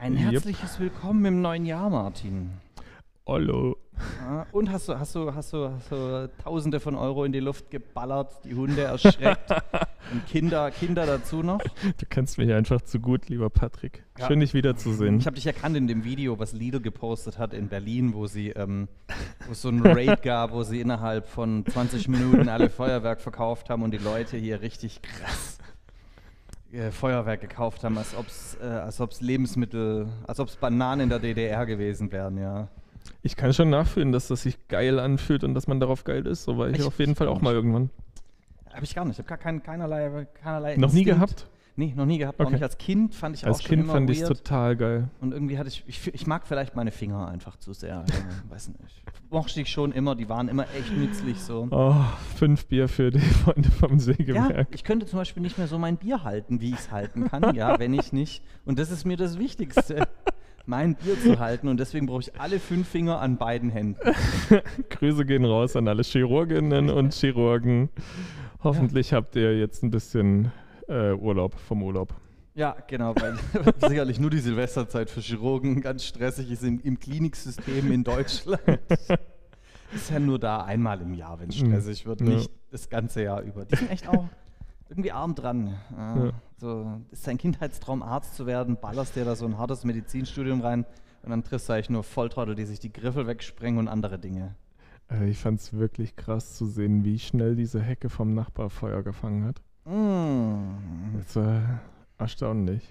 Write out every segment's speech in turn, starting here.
Ein herzliches Willkommen im neuen Jahr, Martin. Hallo. Und hast du Tausende von Euro in die Luft geballert, die Hunde erschreckt und Kinder dazu noch? Du kennst mich einfach zu gut, lieber Patrick. Ja. Schön, dich wiederzusehen. Ich habe dich erkannt in dem Video, was Lidl gepostet hat in Berlin, wo es so einen Raid gab, wo sie innerhalb von 20 Minuten alle Feuerwerk verkauft haben und die Leute hier richtig krass Feuerwerk gekauft haben, als ob es Bananen in der DDR gewesen wären, ja. Ich kann schon nachfühlen, dass das sich geil anfühlt und dass man darauf geil ist. So war ich auf jeden Fall auch mal irgendwann. Habe ich gar nicht. Ich habe gar keinerlei Noch nie gehabt? Nee, noch nie gehabt. Okay. Auch nicht als Kind fand ich als auch schon Kind immer fand weird. Ich total geil. Und irgendwie hatte ich mag vielleicht meine Finger einfach zu sehr. Weiß nicht. Mochte ich schon immer, die waren immer echt nützlich so. Oh, 5 Bier für die Freunde vom Sägewerk. Ja, ich könnte zum Beispiel nicht mehr so mein Bier halten, wie ich es halten kann, ja, wenn ich nicht. Und das ist mir das Wichtigste, mein Bier zu halten. Und deswegen brauche ich alle 5 Finger an beiden Händen. Grüße gehen raus an alle Chirurginnen und Chirurgen. Hoffentlich habt ihr jetzt ein bisschen Urlaub vom Urlaub. Ja, genau, weil sicherlich nur die Silvesterzeit für Chirurgen ganz stressig ist im Kliniksystem in Deutschland. Ist ja nur da einmal im Jahr, wenn es stressig wird, nicht das ganze Jahr über. Die sind echt auch irgendwie arm dran. So, ist dein Kindheitstraum, Arzt zu werden, ballerst dir da so ein hartes Medizinstudium rein und dann triffst du eigentlich nur Volltrottel, die sich die Griffel wegsprengen und andere Dinge. Ich fand es wirklich krass zu sehen, wie schnell diese Hecke vom Nachbar Feuer gefangen hat. Das war erstaunlich.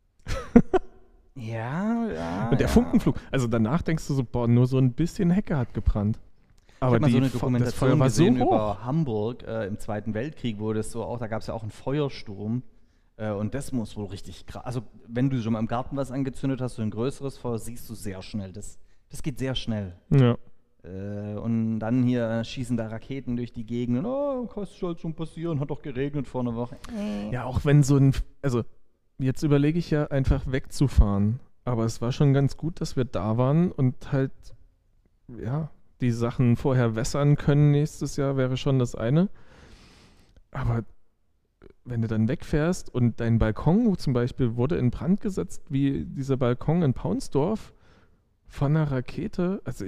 Ja. Und der Funkenflug, also danach denkst du so, boah, nur so ein bisschen Hecke hat gebrannt. Aber ich habe mal so eine Dokumentation gesehen so über Hamburg im Zweiten Weltkrieg, wo das so auch, da gab es ja auch einen Feuersturm und das muss wohl richtig krass, also wenn du schon mal im Garten was angezündet hast, so ein größeres Feuer, siehst du sehr schnell, das geht sehr schnell. Ja. Und dann hier schießen da Raketen durch die Gegend und kann halt schon passieren, hat doch geregnet vor einer Woche. Ja, auch wenn also jetzt überlege ich ja einfach wegzufahren, aber es war schon ganz gut, dass wir da waren und halt, ja, die Sachen vorher wässern können nächstes Jahr wäre schon das eine, aber wenn du dann wegfährst und dein Balkon zum Beispiel wurde in Brand gesetzt, wie dieser Balkon in Paunsdorf von einer Rakete, also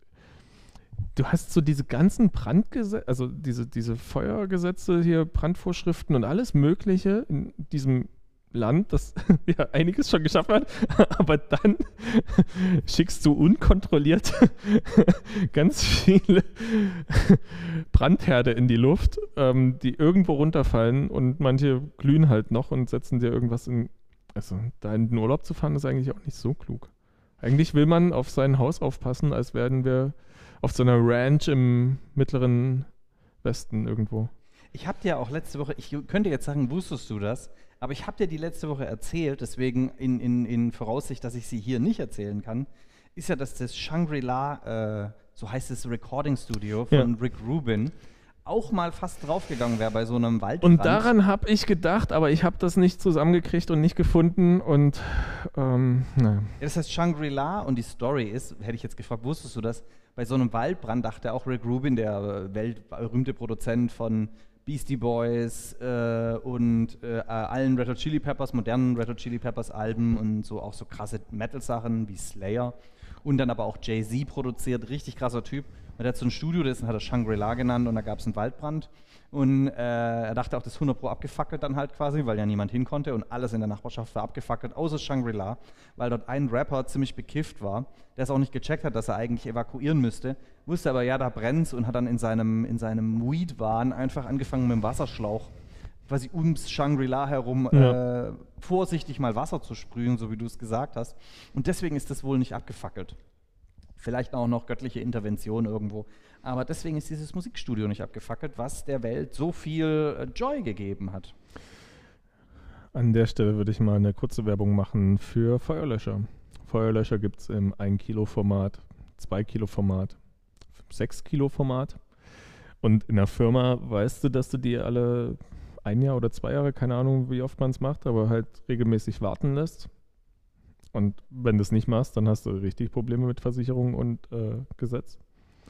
du hast so diese ganzen Brandgesetze, also diese Feuergesetze hier, Brandvorschriften und alles Mögliche in diesem Land, das ja einiges schon geschafft hat, aber dann schickst du unkontrolliert ganz viele Brandherde in die Luft, die irgendwo runterfallen und manche glühen halt noch und setzen dir irgendwas also da in den Urlaub zu fahren, ist eigentlich auch nicht so klug. Eigentlich will man auf sein Haus aufpassen, als wären wir auf so einer Ranch im mittleren Westen irgendwo. Ich habe dir auch letzte Woche, ich könnte jetzt sagen, wusstest du das, aber ich habe dir die letzte Woche erzählt, deswegen in Voraussicht, dass ich sie hier nicht erzählen kann, ist ja, dass das Shangri-La, so heißt das Recording Studio von Rick Rubin, auch mal fast draufgegangen wäre bei so einem Waldbrand. Und daran habe ich gedacht, aber ich habe das nicht zusammengekriegt und nicht gefunden und naja. Ja, das heißt Shangri-La und die Story ist, hätte ich jetzt gefragt, wusstest du das? Bei so einem Waldbrand dachte auch Rick Rubin, der weltberühmte Produzent von Beastie Boys und allen Red Hot Chili Peppers, modernen Red Hot Chili Peppers Alben und so auch so krasse Metal-Sachen wie Slayer und dann aber auch Jay-Z produziert, richtig krasser Typ. Und er hat so ein Studio, das hat er Shangri-La genannt und da gab es einen Waldbrand und er dachte auch, das ist 100 Pro abgefackelt dann halt quasi, weil ja niemand hin konnte und alles in der Nachbarschaft war abgefackelt, außer Shangri-La, weil dort ein Rapper ziemlich bekifft war, der es auch nicht gecheckt hat, dass er eigentlich evakuieren müsste, wusste aber, ja, da brennt's und hat dann in seinem Weed-Wahn einfach angefangen mit dem Wasserschlauch quasi ums Shangri-La herum vorsichtig mal Wasser zu sprühen, so wie du es gesagt hast. Und deswegen ist das wohl nicht abgefackelt. Vielleicht auch noch göttliche Intervention irgendwo. Aber deswegen ist dieses Musikstudio nicht abgefackelt, was der Welt so viel Joy gegeben hat. An der Stelle würde ich mal eine kurze Werbung machen für Feuerlöscher. Feuerlöscher gibt es im 1-Kilo-Format, 2-Kilo-Format, 6-Kilo-Format. Und in der Firma weißt du, dass du die alle 1 Jahr oder 2 Jahre, keine Ahnung, wie oft man es macht, aber halt regelmäßig warten lässt. Und wenn du es nicht machst, dann hast du richtig Probleme mit Versicherung und Gesetz.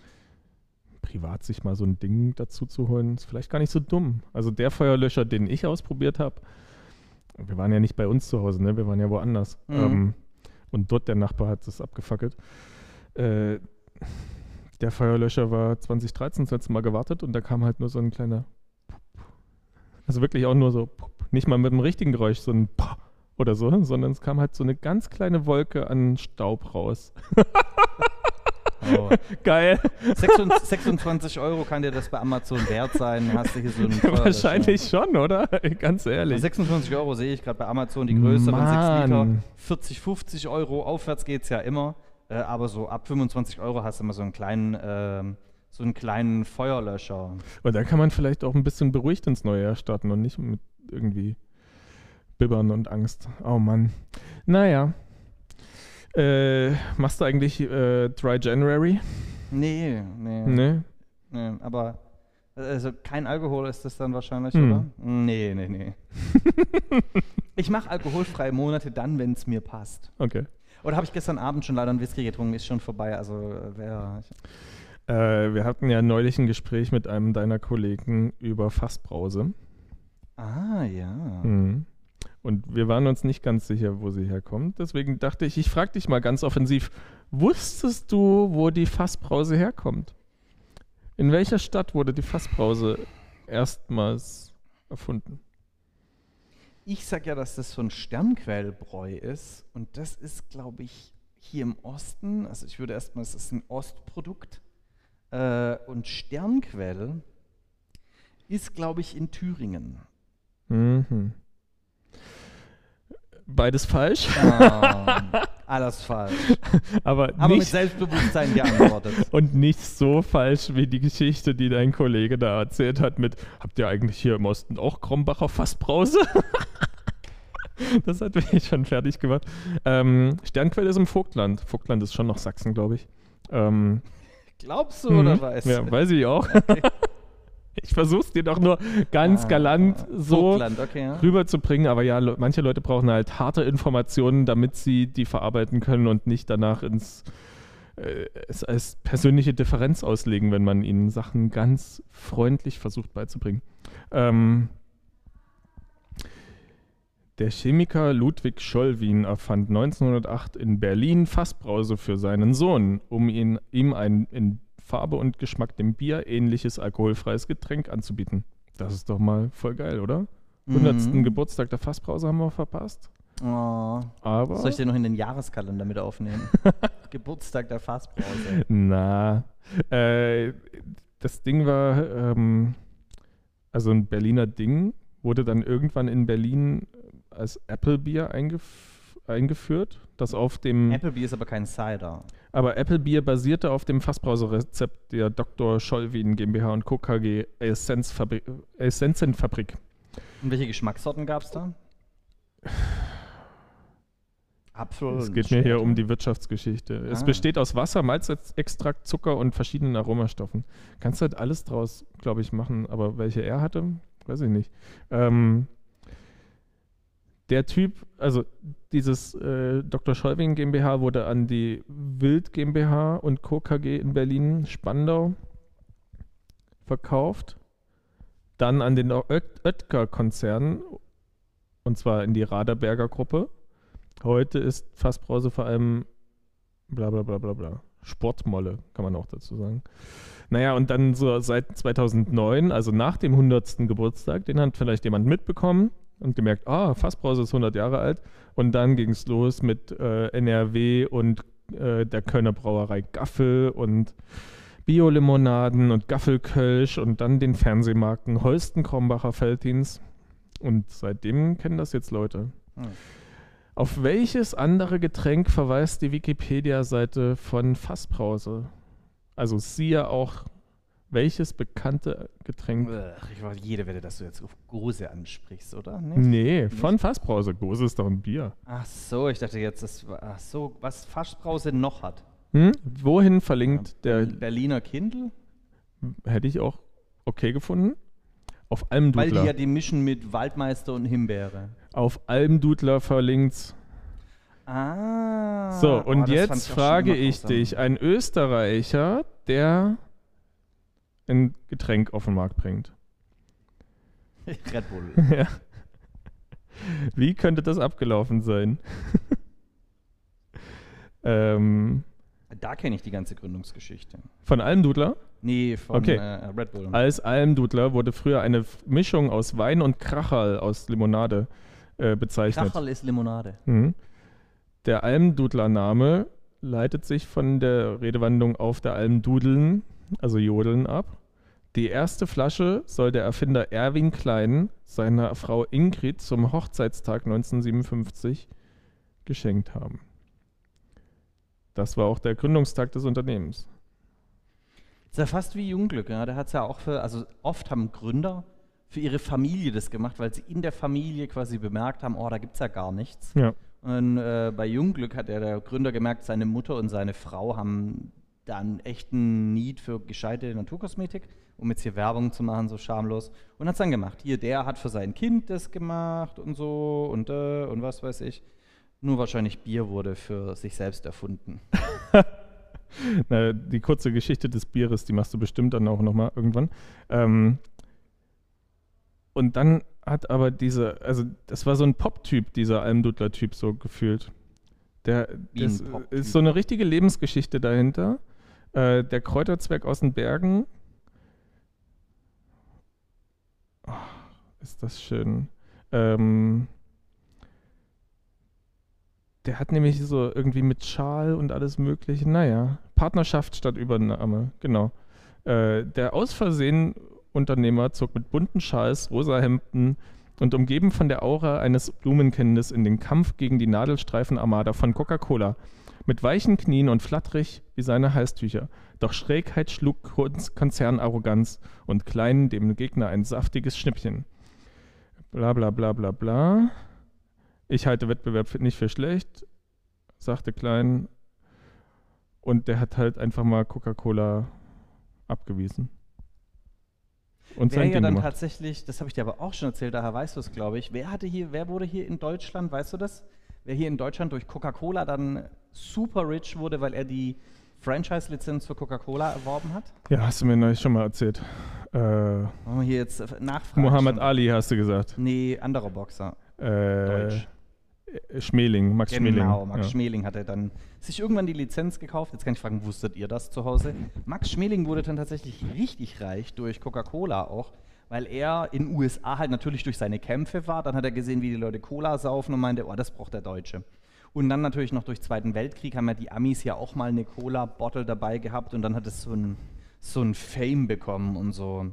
Privat sich mal so ein Ding dazu zu holen, ist vielleicht gar nicht so dumm. Also der Feuerlöscher, den ich ausprobiert habe, wir waren ja nicht bei uns zu Hause, ne? Wir waren ja woanders. Und dort der Nachbar hat es abgefackelt. Der Feuerlöscher war 2013 das letzte Mal gewartet und da kam halt nur so ein kleiner Pup. Also wirklich auch nur so Pup. Nicht mal mit dem richtigen Geräusch, so ein Pup oder so, sondern es kam halt so eine ganz kleine Wolke an Staub raus. Oh. Geil. 26 € kann dir das bei Amazon wert sein. Hast du hier so einen Wahrscheinlich schon, oder? Ganz ehrlich. 26 € sehe ich gerade bei Amazon, die größeren 6 Liter. 40, 50 €, aufwärts geht es ja immer. Aber so ab 25 € hast du immer so einen kleinen Feuerlöscher. Und da kann man vielleicht auch ein bisschen beruhigt ins neue Jahr starten und nicht mit irgendwie Bibbern und Angst. Oh Mann. Naja. Machst du eigentlich Dry January? Nee. Nee? Nee, aber also kein Alkohol ist das dann wahrscheinlich, oder? Nee. Ich mache alkoholfreie Monate dann, wenn es mir passt. Okay. Oder habe ich gestern Abend schon leider einen Whisky getrunken, ist schon vorbei, also wir hatten ja neulich ein Gespräch mit einem deiner Kollegen über Fassbrause. Ah, ja. Mhm. Und wir waren uns nicht ganz sicher, wo sie herkommt. Deswegen dachte ich frage dich mal ganz offensiv, wusstest du, wo die Fassbrause herkommt? In welcher Stadt wurde die Fassbrause erstmals erfunden? Ich sag ja, dass das so ein Sternquellbräu ist und das ist, glaube ich, hier im Osten, also ich würde erstmal, es ist ein Ostprodukt und Sternquell ist, glaube ich, in Thüringen. Mhm. Beides falsch. Alles falsch. Aber mit nicht, Selbstbewusstsein geantwortet. und nicht so falsch wie die Geschichte, die dein Kollege da erzählt hat mit, habt ihr eigentlich hier im Osten auch Krombacher Fassbrause? Das hat mich schon fertig gemacht. Sternquell ist im Vogtland. Vogtland ist schon noch Sachsen, glaube ich. Glaubst du oder weißt du? Ja, weiß ich auch. Okay. Ich versuche es dir doch nur ganz galant so Vogtland, okay, ja. rüberzubringen, aber ja, manche Leute brauchen halt harte Informationen, damit sie die verarbeiten können und nicht danach es als persönliche Differenz auslegen, wenn man ihnen Sachen ganz freundlich versucht beizubringen. Der Chemiker Ludwig Schollwin erfand 1908 in Berlin Fassbrause für seinen Sohn, um ihm ein in Farbe und Geschmack dem Bier ähnliches alkoholfreies Getränk anzubieten. Das ist doch mal voll geil, oder? 100. Geburtstag der Fassbrause haben wir verpasst. Oh. Aber Soll ich den noch in den Jahreskalender mit aufnehmen? Geburtstag der Fassbrause. Na, das Ding war, also ein Berliner Ding, wurde dann irgendwann in Berlin als Apple-Bier eingeführt. Das auf dem Apple-Bier ist aber kein Cider. Aber Apple-Bier basierte auf dem Fassbrauserezept der Dr. Schollwin GmbH und Co. KG Essenzenfabrik. Und welche Geschmackssorten gab es da? Apfel. Es geht mir hier um die Wirtschaftsgeschichte. Es besteht aus Wasser, Malzextrakt, Zucker und verschiedenen Aromastoffen. Kannst du halt alles draus, glaube ich, machen. Aber welche er hatte, weiß ich nicht. Der Typ, also dieses Dr. Schollwin GmbH wurde an die Wild GmbH und Co. KG in Berlin-Spandau verkauft. Dann an den Oetker-Konzern, und zwar in die Raderberger Gruppe. Heute ist Fassbrause vor allem bla bla bla bla bla. Sportmolle, kann man auch dazu sagen. Naja, und dann so seit 2009, also nach dem 100. Geburtstag, den hat vielleicht jemand mitbekommen und gemerkt, Fassbrause ist 100 Jahre alt. Und dann ging es los mit NRW und der Kölner Brauerei Gaffel und Bio-Limonaden und Gaffelkölsch und dann den Fernsehmarken Holsten, Krombacher, Veltins. Und seitdem kennen das jetzt Leute. Auf welches andere Getränk verweist die Wikipedia-Seite von Fassbrause? Also siehe auch, welches bekannte Getränk... Ich weiß jede Wette, dass du jetzt auf Gose ansprichst, oder? Nee, von Fassbrause. Gose ist doch ein Bier. Ach so, ich dachte jetzt, was Fassbrause noch hat. Wohin verlinkt der... Berliner Kindl? Hätte ich auch okay gefunden. Auf Almdudler. Weil die ja die mischen mit Waldmeister und Himbeere. Auf Almdudler verlinkt's. So, und jetzt frage ich dich, ein Österreicher, der ein Getränk auf den Markt bringt. Red Bull. Ja. Wie könnte das abgelaufen sein? Da kenne ich die ganze Gründungsgeschichte. Von Almdudler? Nee, von Okay. Red Bull. Als Almdudler wurde früher eine Mischung aus Wein und Kracherl aus Limonade bezeichnet. Kracherl ist Limonade. Mhm. Der Almdudler-Name leitet sich von der Redewandlung auf der Alm dudeln, also jodeln, ab. Die erste Flasche soll der Erfinder Erwin Klein seiner Frau Ingrid zum Hochzeitstag 1957 geschenkt haben. Das war auch der Gründungstag des Unternehmens. Ist ja fast wie Jungglück, ja. Der hat es ja auch also oft haben Gründer für ihre Familie das gemacht, weil sie in der Familie quasi bemerkt haben, oh, da gibt es ja gar nichts. Ja. Und bei Jungglück hat der Gründer gemerkt, seine Mutter und seine Frau haben da einen echten Need für gescheite Naturkosmetik, um jetzt hier Werbung zu machen, so schamlos. Und hat es dann gemacht. Hier, der hat für sein Kind das gemacht und so und was weiß ich. Nur wahrscheinlich Bier wurde für sich selbst erfunden. Na, die kurze Geschichte des Bieres, die machst du bestimmt dann auch nochmal irgendwann. Und dann hat aber also das war so ein Pop-Typ, dieser Almdudler-Typ so gefühlt. Das ist so eine richtige Lebensgeschichte dahinter. Der Kräuterzwerg aus den Bergen. Oh, ist das schön. Der hat nämlich so irgendwie mit Schal und alles mögliche, naja, Partnerschaft statt Übernahme, genau. Der aus Versehen Unternehmer zog mit bunten Schals, rosa Hemden und umgeben von der Aura eines Blumenkindes in den Kampf gegen die Nadelstreifen-Armada von Coca-Cola. Mit weichen Knien und flatterig wie seine Halstücher. Doch Schrägheit schlug Konzernarroganz und Klein dem Gegner ein saftiges Schnippchen. Bla bla bla bla bla. Ich halte Wettbewerb nicht für schlecht, sagte Klein. Und der hat halt einfach mal Coca-Cola abgewiesen. Und Wer sein ja Ding dann gemacht. tatsächlich, das habe ich dir aber auch schon erzählt, daher weißt du es, glaube ich, wer wurde hier in Deutschland, weißt du das? Wer hier in Deutschland durch Coca-Cola dann super rich wurde, weil er die Franchise-Lizenz für Coca-Cola erworben hat? Ja, hast du mir neulich schon mal erzählt. Wollen wir hier jetzt nachfragen? Muhammad Ali, hast du gesagt. Nee, anderer Boxer. Deutsch. Schmeling, Max Schmeling. Genau, Max Ja. Schmeling hatte dann sich irgendwann die Lizenz gekauft. Jetzt kann ich fragen, wusstet ihr das zu Hause? Max Schmeling wurde dann tatsächlich richtig reich durch Coca-Cola auch, weil er in den USA halt natürlich durch seine Kämpfe war. Dann hat er gesehen, wie die Leute Cola saufen und meinte, oh, das braucht der Deutsche. Und dann natürlich noch durch den Zweiten Weltkrieg haben ja die Amis ja auch mal eine Cola-Bottle dabei gehabt und dann hat es so ein Fame bekommen und so.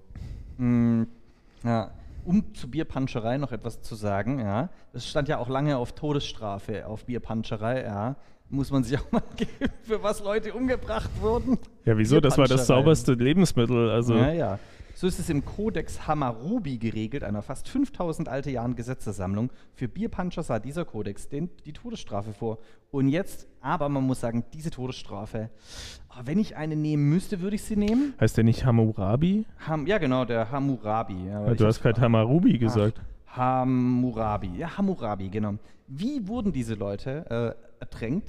Ja. Um zu Bierpanscherei noch etwas zu sagen, ja, das stand ja auch lange auf Todesstrafe, auf Bierpanscherei, ja, muss man sich auch mal geben, für was Leute umgebracht wurden. Ja, wieso? Das war das Bierpanscherei. sauberste Lebensmittel, also... Ja, ja. So ist es im Kodex Hammurabi geregelt, einer fast 5000 alte Jahren Gesetzessammlung. Für Bierpanscher sah dieser Kodex die Todesstrafe vor. Und jetzt, aber man muss sagen, diese Todesstrafe, wenn ich eine nehmen müsste, würde ich sie nehmen. Heißt der nicht Hammurabi? Ja, genau, der Hammurabi. Ja, Du hast gerade Hammurabi gesagt. Hammurabi. Ja, Hammurabi, genau. Wie wurden diese Leute ertränkt?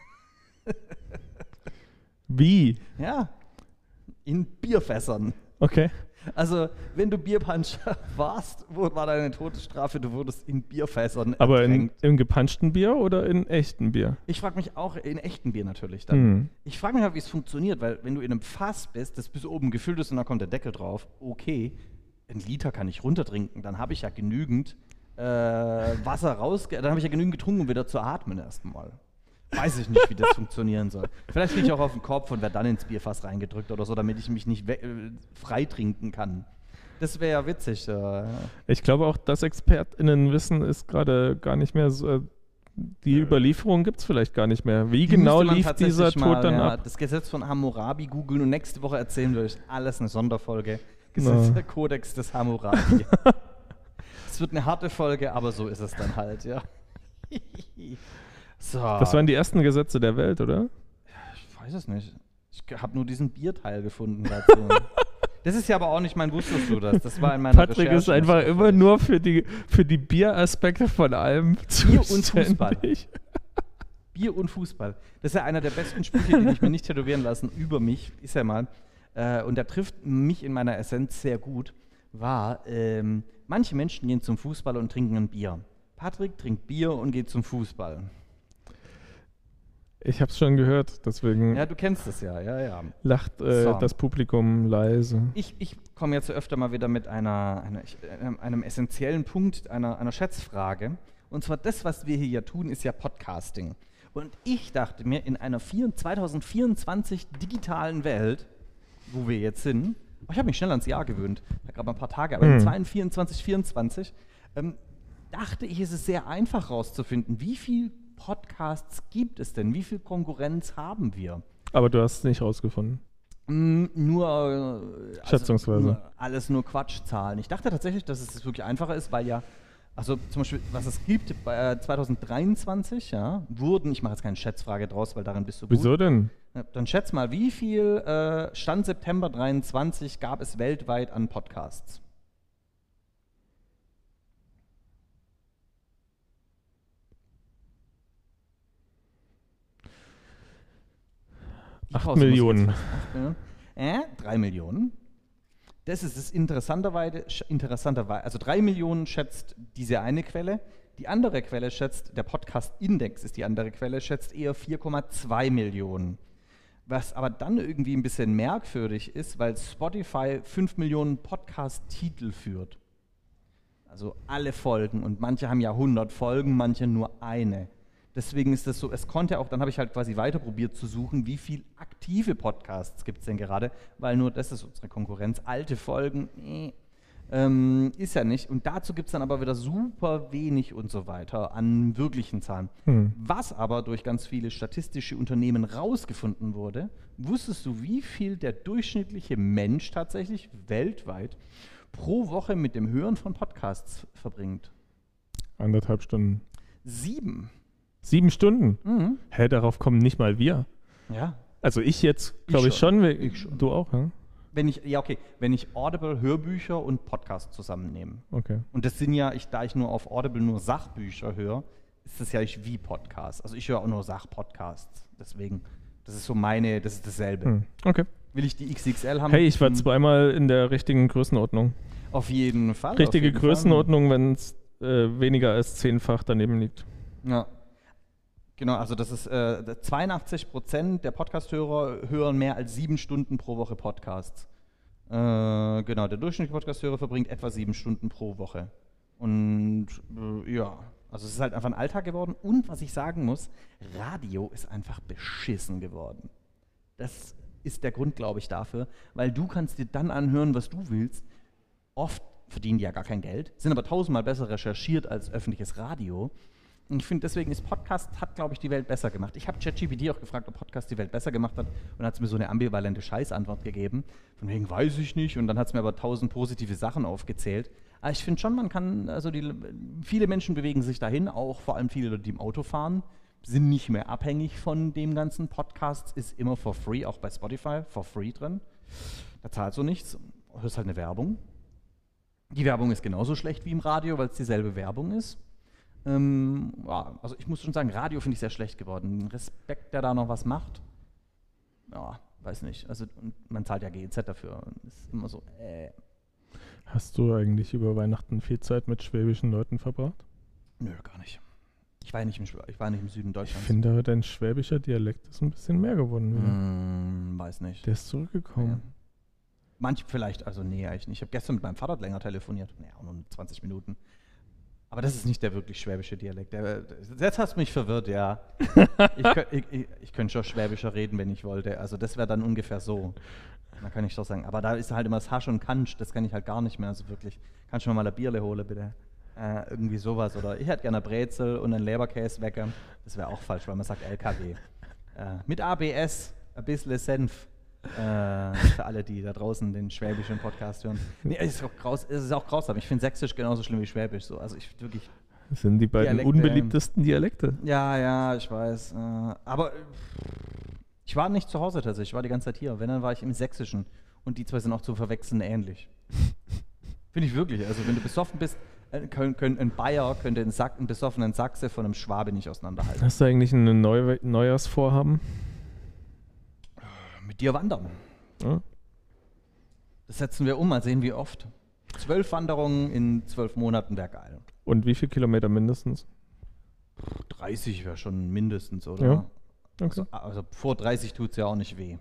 Wie? Ja, in Bierfässern. Okay. Also, wenn du Bierpanscher warst, war deine Todesstrafe, du wurdest in Bierfässern Aber ertränkt. im gepanschten Bier oder in echtem Bier? Ich frage mich auch, in echten Bier natürlich dann. Hm. Ich frage mich auch, wie es funktioniert, weil wenn du in einem Fass bist, das bis oben gefüllt ist und da kommt der Deckel drauf, okay, 1 Liter kann ich runtertrinken, dann habe ich ja genügend Wasser dann habe ich ja genügend getrunken, um wieder zu atmen erstmal. Weiß ich nicht, wie das funktionieren soll. Vielleicht kriege ich auch auf den Kopf und werde dann ins Bierfass reingedrückt oder so, damit ich mich nicht frei trinken kann. Das wäre ja witzig. Ich glaube auch, das ExpertInnenwissen ist gerade gar nicht mehr so. Die Überlieferung gibt es vielleicht gar nicht mehr. Wie genau lief dieser Tod dann ab? Das Gesetz von Hammurabi googeln und nächste Woche erzählen wir euch alles eine Sonderfolge. Kodex des Hammurabi. Es wird eine harte Folge, aber so ist es dann halt, ja. So. Das waren die ersten Gesetze der Welt, oder? Ich weiß es nicht. Ich habe nur diesen Bierteil gefunden dazu. Das ist ja aber auch nicht wusstest du das? Das war in meiner Patrick Recherche ist einfach immer nur für die Bieraspekte von allem Bier und zuständig. Bier und Fußball. Das ist ja einer der besten Sprüche, die ich mir nicht tätowieren lassen, über mich, ist ja mal. Und der trifft mich in meiner Essenz sehr gut, manche Menschen gehen zum Fußball und trinken ein Bier. Patrick trinkt Bier und geht zum Fußball. Ich habe es schon gehört, deswegen Ja, du kennst es ja. lacht So. das Publikum leise. Ich komme jetzt öfter mal wieder mit einem essentiellen Punkt, einer Schätzfrage. Und zwar das, was wir hier ja tun, ist ja Podcasting. Und ich dachte mir, in einer 2024 digitalen Welt, wo wir jetzt sind, ich habe mich schnell ans Jahr gewöhnt, da gerade mal ein paar Tage, aber in 2024, dachte ich, ist es sehr einfach herauszufinden, wie viel Podcasts gibt es denn, wie viel Konkurrenz haben wir? Aber du hast es nicht rausgefunden. Schätzungsweise. Alles nur Quatschzahlen. Ich dachte tatsächlich, dass es wirklich einfacher ist, weil ja, also zum Beispiel, was es gibt bei 2023, ja, ich mache jetzt keine Schätzfrage draus, weil darin bist du gut. Wieso denn? Ja, dann schätz mal, wie viel Stand September 23 gab es weltweit an Podcasts? Die 8 Pause muss ich Millionen. jetzt machen. 3 Millionen. Das ist es interessanterweise, also 3 Millionen schätzt diese eine Quelle. Die andere Quelle schätzt, der Podcast-Index ist die andere Quelle, schätzt eher 4,2 Millionen. Was aber dann irgendwie ein bisschen merkwürdig ist, weil Spotify 5 Millionen Podcast-Titel führt. Also alle Folgen. Und manche haben ja 100 Folgen, manche nur eine. Deswegen ist das so, dann habe ich halt quasi weiter probiert zu suchen, wie viel aktive Podcasts gibt es denn gerade, weil nur das ist unsere Konkurrenz. Alte Folgen, ist ja nicht. Und dazu gibt es dann aber wieder super wenig und so weiter an wirklichen Zahlen. Was aber durch ganz viele statistische Unternehmen rausgefunden wurde, wusstest du, wie viel der durchschnittliche Mensch tatsächlich weltweit pro Woche mit dem Hören von Podcasts verbringt? 1,5 Stunden. 7. 7 Stunden? Mhm. Hä, darauf kommen nicht mal wir. Ja. Also ich jetzt, glaube ich schon. Ich schon. Du auch, ja? Wenn ich Audible Hörbücher und Podcasts zusammennehme. Okay. Und das sind ja, da ich nur auf Audible nur Sachbücher höre, ist das ja nicht wie Podcasts. Also ich höre auch nur Sachpodcasts. Deswegen, das ist das ist dasselbe. Okay. Will ich die XXL haben? Hey, ich war zweimal in der richtigen Größenordnung. Auf jeden Fall. Richtige Größenordnung, wenn es weniger als 10-fach daneben liegt. Ja. Genau, also das ist 82% der Podcast-Hörer hören mehr als 7 Stunden pro Woche Podcasts. Genau, der durchschnittliche Podcast-Hörer verbringt etwa 7 Stunden pro Woche. Und ja, also es ist halt einfach ein Alltag geworden. Und was ich sagen muss, Radio ist einfach beschissen geworden. Das ist der Grund, glaube ich, dafür, weil du kannst dir dann anhören, was du willst. Oft verdienen die ja gar kein Geld, sind aber 1000-mal besser recherchiert als öffentliches Radio. Und ich finde, deswegen hat, glaube ich, die Welt besser gemacht. Ich habe ChatGPT auch gefragt, ob Podcast die Welt besser gemacht hat, und hat es mir so eine ambivalente Scheißantwort gegeben. Von wegen weiß ich nicht, und dann hat es mir aber 1000 positive Sachen aufgezählt. Aber ich finde schon, man kann, also viele Menschen bewegen sich dahin, auch vor allem viele Leute, die im Auto fahren, sind nicht mehr abhängig von dem ganzen Podcast, ist immer for free, auch bei Spotify, for free drin. Da zahlst du nichts, hörst halt eine Werbung. Die Werbung ist genauso schlecht wie im Radio, weil es dieselbe Werbung ist. Ja, also ich muss schon sagen, Radio finde ich sehr schlecht geworden. Respekt, der da noch was macht. Ja, weiß nicht. Also und man zahlt ja GEZ dafür. Das ist immer so, Hast du eigentlich über Weihnachten viel Zeit mit schwäbischen Leuten verbracht? Nö, gar nicht. Ich war nicht im Süden Ich Deutschlands. finde, dein schwäbischer Dialekt ist ein bisschen mehr geworden. Weiß nicht. Der ist zurückgekommen. Manch vielleicht, also nee, eigentlich nicht. Ich habe gestern mit meinem Vater länger telefoniert. Naja, auch nur 20 Minuten. Aber das ist nicht der wirklich schwäbische Dialekt. Jetzt hast du mich verwirrt, ja. Ich könnte schon schwäbischer reden, wenn ich wollte. Also das wäre dann ungefähr so. Da kann ich doch sagen. Aber da ist halt immer das Hasch und Kansch, das kann ich halt gar nicht mehr. Also wirklich, kannst du mir mal ein Bierle holen, bitte? Irgendwie sowas. Oder ich hätte gerne eine Brezel und einen Leberkäse-Wecker. Das wäre auch falsch, weil man sagt LKW. Mit ABS, ein bisschen Senf. Für alle, die da draußen den schwäbischen Podcast hören. Nee, es ist auch grausam. Ich finde Sächsisch genauso schlimm wie Schwäbisch. So. Also ich wirklich. Das sind die beiden unbeliebtesten Dialekte. Ja, ich weiß. Aber ich war nicht zu Hause tatsächlich. Ich war die ganze Zeit hier. Wenn, dann war ich im Sächsischen. Und die zwei sind auch zu verwechseln ähnlich. Finde ich wirklich. Also wenn du besoffen bist, ein Bayer könnte einen besoffenen Sachse von einem Schwabe nicht auseinanderhalten. Hast du eigentlich ein Neujahrsvorhaben? Mit dir wandern. Ja. Das setzen wir um, mal sehen wie oft. 12 Wanderungen in 12 Monaten wäre geil. Und wie viele Kilometer mindestens? 30 wäre schon mindestens, oder? Ja. Okay. Also vor 30 tut es ja auch nicht weh.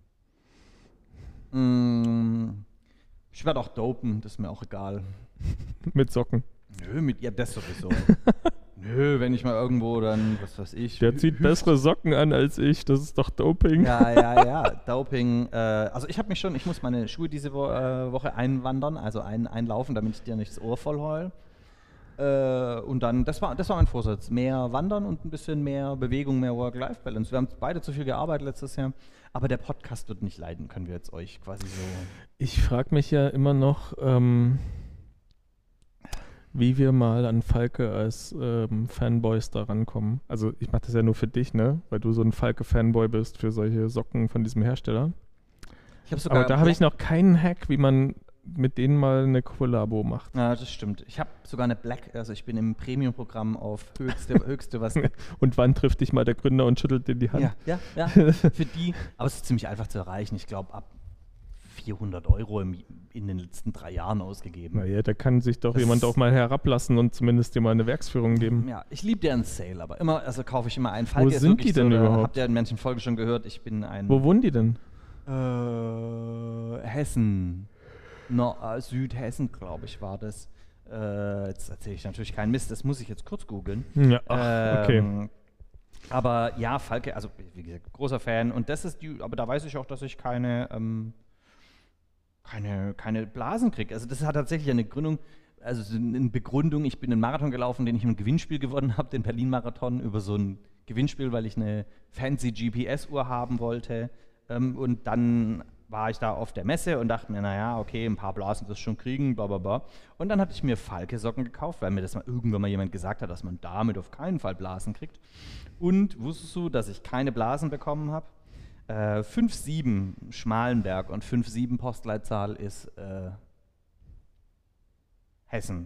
Ich werde auch dopen, das ist mir auch egal. Mit Socken. Nö, ja, das sowieso. Nö, wenn ich mal irgendwo dann, was weiß ich. Der zieht bessere Socken an als ich, das ist doch Doping. Ja, Doping. Also ich muss meine Schuhe diese Woche einwandern, also einlaufen, damit ich dir nicht das Ohr voll heul. Und dann, das war mein Vorsatz, mehr wandern und ein bisschen mehr Bewegung, mehr Work-Life-Balance. Wir haben beide zu viel gearbeitet letztes Jahr, aber der Podcast wird nicht leiden, können wir jetzt euch quasi so... Ich frage mich ja immer noch, wie wir mal an Falke als Fanboys da rankommen. Also ich mache das ja nur für dich, ne? Weil du so ein Falke-Fanboy bist für solche Socken von diesem Hersteller. Aber da habe ich noch keinen Hack, wie man mit denen mal eine Kollabo macht. Ja, das stimmt. Ich habe sogar eine also ich bin im Premium-Programm auf höchste was. Und wann trifft dich mal der Gründer und schüttelt dir die Hand? Ja, für die. Aber es ist ziemlich einfach zu erreichen. Ich glaube, ab 400 € in den letzten 3 Jahren ausgegeben. Naja, da kann sich doch jemand auch mal herablassen und zumindest dir mal eine Werksführung geben. Ja, ich liebe deren Sale, aber also kaufe ich immer einen. Wo sind die denn überhaupt? Habt ihr in manchen Folgen schon gehört, ich bin Wo wohnen die denn? Hessen. Südhessen, glaube ich, war das. Jetzt erzähle ich natürlich keinen Mist, das muss ich jetzt kurz googeln. Ja, okay. Aber ja, Falke, also wie gesagt, großer Fan. Und das ist aber da weiß ich auch, dass ich keine Blasen kriege. Also das hat tatsächlich eine Begründung. Ich bin einen Marathon gelaufen, den ich im Gewinnspiel gewonnen habe, den Berlin-Marathon, über so ein Gewinnspiel, weil ich eine fancy GPS-Uhr haben wollte. Und dann war ich da auf der Messe und dachte mir, naja, okay, ein paar Blasen das schon kriegen, bla bla bla. Und dann hatte ich mir Falke-Socken gekauft, weil mir das mal irgendwann mal jemand gesagt hat, dass man damit auf keinen Fall Blasen kriegt. Und wusstest du, dass ich keine Blasen bekommen habe? 5,7 Schmalenberg und 5,7 Postleitzahl ist Hessen.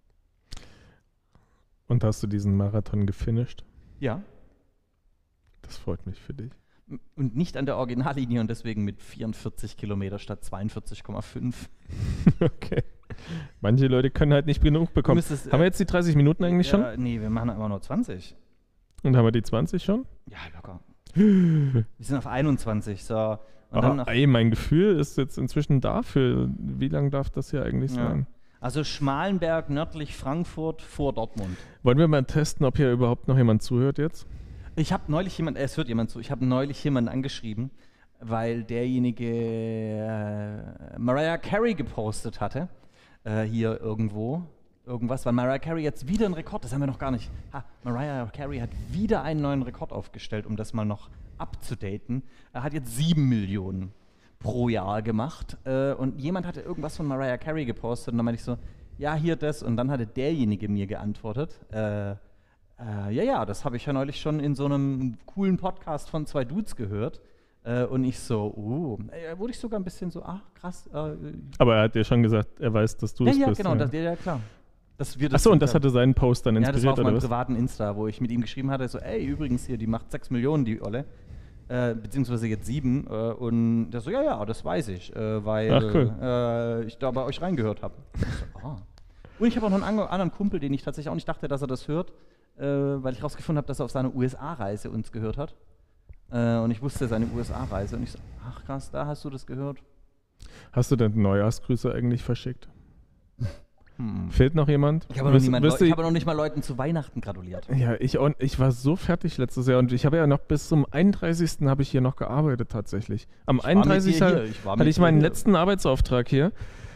Und hast du diesen Marathon gefinisht? Ja. Das freut mich für dich. Und nicht an der Originallinie und deswegen mit 44 Kilometer statt 42,5. Okay. Manche Leute können halt nicht genug bekommen. Haben wir jetzt die 30 Minuten eigentlich schon? Nee, wir machen immer nur 20. Und haben wir die 20 schon? Ja, locker. Wir sind auf 21. So. Und dann noch, mein Gefühl ist jetzt inzwischen dafür. Wie lang darf das hier eigentlich sein? Also Schmalenberg, nördlich Frankfurt, vor Dortmund. Wollen wir mal testen, ob hier überhaupt noch jemand zuhört jetzt? Ich habe neulich es hört jemand zu, ich habe neulich jemanden angeschrieben, weil derjenige Mariah Carey gepostet hatte, hier irgendwas, weil Mariah Carey jetzt wieder einen Rekord, das haben wir noch gar nicht. Mariah Carey hat wieder einen neuen Rekord aufgestellt, um das mal noch abzudaten. Er hat jetzt 7 Millionen pro Jahr gemacht und jemand hatte irgendwas von Mariah Carey gepostet und dann meinte ich so, ja, hier das, und dann hatte derjenige mir geantwortet, das habe ich ja neulich schon in so einem coolen Podcast von 2 Dudes gehört. Und ich so, wurde ich sogar ein bisschen so, krass. Aber er hat dir schon gesagt, er weiß, dass du es bist. Genau, ja, klar. Achso, und das hatte seinen Post dann inspiriert, oder was? Ja, das war auf meinem was? privaten Insta, wo ich mit ihm geschrieben hatte, so, übrigens hier, die macht 6 Millionen, die Olle. Beziehungsweise jetzt 7. Und der so, ja, das weiß ich, weil cool. ich da bei euch reingehört habe. So, Und ich habe auch noch einen anderen Kumpel, den ich tatsächlich auch nicht dachte, dass er das hört. Weil ich rausgefunden habe, dass er auf seiner USA-Reise uns gehört hat. Und ich wusste seine USA-Reise. Und ich so, ach krass, da hast du das gehört. Hast du denn Neujahrsgrüße eigentlich verschickt? Fehlt noch jemand? Ich habe noch nicht mal Leuten zu Weihnachten gratuliert. Ja, ich war so fertig letztes Jahr. Und ich habe ja noch bis zum 31. habe ich hier noch gearbeitet tatsächlich. Am 31. hatte ich meinen letzten Arbeitsauftrag hier.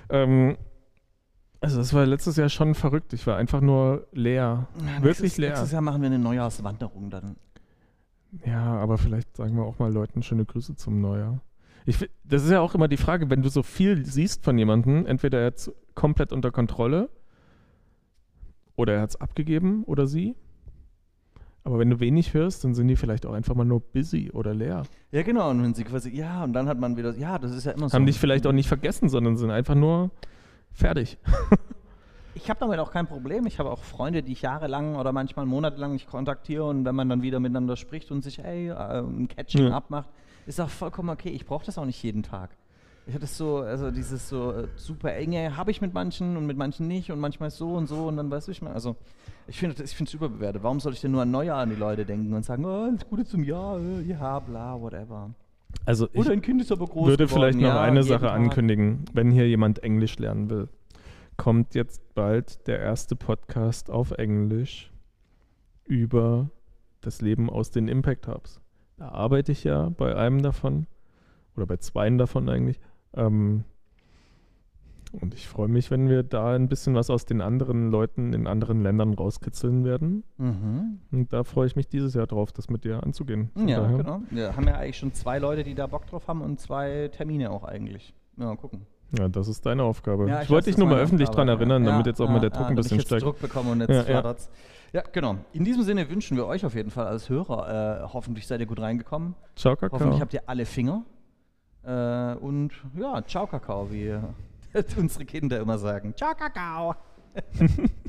Also das war letztes Jahr schon verrückt. Ich war einfach nur leer. Wirklich leer. Nächstes Jahr machen wir eine Neujahrswanderung dann. Ja, aber vielleicht sagen wir auch mal Leuten schöne Grüße zum Neujahr. Das ist ja auch immer die Frage, wenn du so viel siehst von jemandem, entweder er hat es komplett unter Kontrolle oder er hat es abgegeben oder sie. Aber wenn du wenig hörst, dann sind die vielleicht auch einfach mal nur busy oder leer. Ja, genau. Und wenn sie quasi, und dann hat man wieder, das ist ja immer so. Haben dich vielleicht auch nicht vergessen, sondern sind einfach nur fertig. Ich habe damit auch kein Problem. Ich habe auch Freunde, die ich jahrelang oder manchmal monatelang nicht kontaktiere, und wenn man dann wieder miteinander spricht und sich ein Catching-up macht, ist auch vollkommen okay. Ich brauche das auch nicht jeden Tag. Ich hatte es so, also dieses so super enge habe ich mit manchen und mit manchen nicht und manchmal ist so und dann weißt du, ich meine, also ich finde es überbewertet. Warum soll ich denn nur an Neujahr an die Leute denken und sagen, oh, alles Gute zum Jahr, ja, bla, whatever. Also ich Oder ein Kind ist aber groß würde geworden. vielleicht noch Ja, eine jeden Sache Tag. ankündigen, wenn hier jemand Englisch lernen will. Kommt jetzt bald der erste Podcast auf Englisch über das Leben aus den Impact Hubs. Da arbeite ich ja bei einem davon oder bei zweien davon eigentlich. Und ich freue mich, wenn wir da ein bisschen was aus den anderen Leuten in anderen Ländern rauskitzeln werden. Mhm. Und da freue ich mich dieses Jahr drauf, das mit dir anzugehen. Von Ja, daher. genau. Wir haben ja eigentlich schon 2 Leute, die da Bock drauf haben und 2 Termine auch eigentlich. Ja, mal gucken. Ja, das ist deine Aufgabe. Ja, ich wollte weiß, dich das nur ist mal meine öffentlich Aufgabe. dran erinnern, damit jetzt auch mal der Druck ein dass bisschen ich jetzt steigt. Druck bekomme und jetzt Ja, ja. fördert's. Ja, genau. In diesem Sinne wünschen wir euch auf jeden Fall als Hörer, hoffentlich seid ihr gut reingekommen. Ciao, Kakao. Hoffentlich habt ihr alle Finger. Und ja, ciao Kakao, wie unsere Kinder immer sagen. Ciao Kakao.